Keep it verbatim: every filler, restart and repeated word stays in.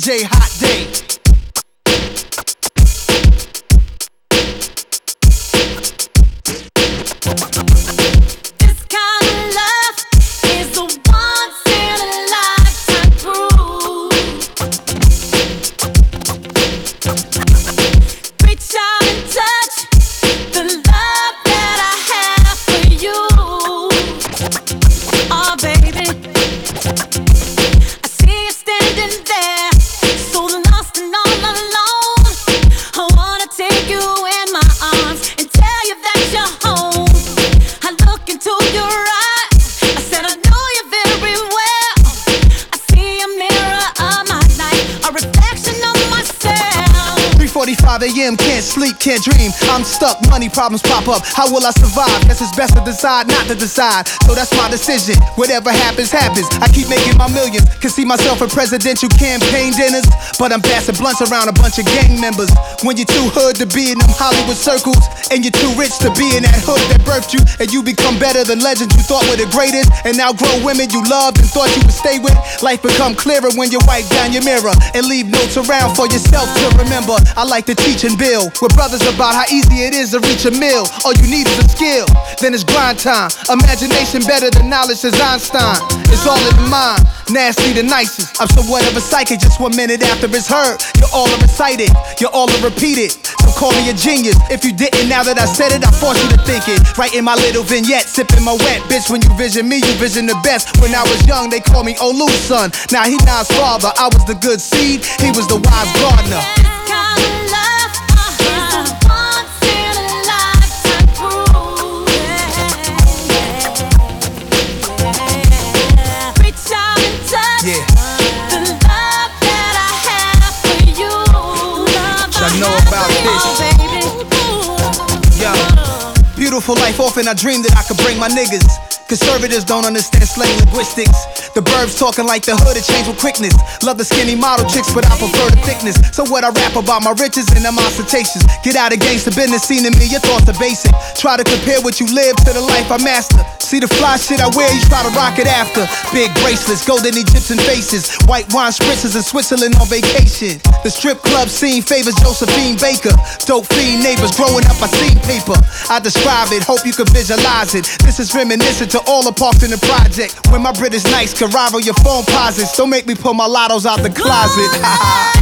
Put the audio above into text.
J Hot Day. forty-five a.m. can't sleep, can't dream. I'm stuck, money problems pop up. How will I survive? Guess it's best to decide not to decide. So that's my decision. Whatever happens, happens. I keep making my millions. Can see myself at presidential campaign dinners, but I'm passing blunts around a bunch of gang members. When you're too hood to be in them Hollywood circles, and you're too rich to be in that hood that birthed you, and you become better than legends you thought were the greatest, and now grown women you loved and thought you would stay with. Life become clearer when you wipe down your mirror and leave notes around for yourself to remember. I like to teach and build with brothers about how easy it is to reach a mill. All you need is a skill, then it's grind time. Imagination better than knowledge, says Einstein. It's all in the mind, nasty the nicest. I'm somewhat of a psychic, just one minute after it's heard. You're all a recite it, you're all a repeat it. So call me a genius. If you didn't, now that I said it, I force you to think it. Writing my little vignette, sipping my wet. Bitch, when you vision me, you vision the best. When I was young, they called me Olu's son. Now he Nas' father, I was the good seed, he was the wise gardener. Know about this. Yo, beautiful life, often I dream that I could bring my niggas. Conservatives don't understand slang linguistics. The burbs talking like the hood, it changed with quickness. Love the skinny model chicks, but I prefer the thickness. So what I rap about my riches and them ostentations. Get out of gangsta business, seen to me, your thoughts are basic. Try to compare what you live to the life I master. See the fly shit I wear, you try to rock it after. Big bracelets, golden Egyptian faces, white wine spritzers in Switzerland on vacation. The strip club scene favors Josephine Baker. Dope fiend neighbors, growing up I seen paper. I describe it, hope you can visualize it. This is reminiscent to all the parks in the project. When my British nights can rival your phone posits. Don't make me pull my lottos out the closet.